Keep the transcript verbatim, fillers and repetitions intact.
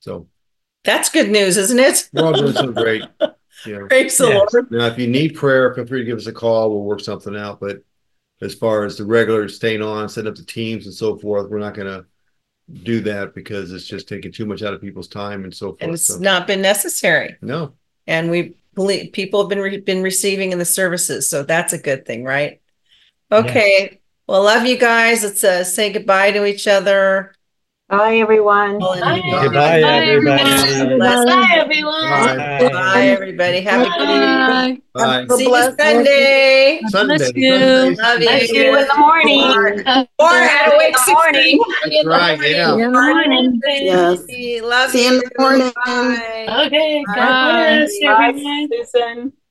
So that's good news, isn't it? we're all doing so great. You know. Praise the Yes. Lord. Now, if you need prayer, feel free to give us a call. We'll work something out. But as far as the regular staying on, setting up the teams and so forth, we're not going to do that because it's just taking too much out of people's time and so forth. And it's so. not been necessary. No. And we believe people have been re- been receiving in the services, so that's a good thing, right? Okay. Yes. Well, love you guys. Let's uh, say goodbye to each other. Bye, everyone. Bye, Goodbye, everybody. Bye, everyone. Bye. Bye, everybody. Have a good evening. Bye. See you Sunday. Sunday. Bless you. Love Bless you. you in the morning. Or at in the morning. That's right. Yeah. In the morning. Yes. Love See you you. in the morning. Bye. Okay. God Bye. bless Bye, everyone. Susan.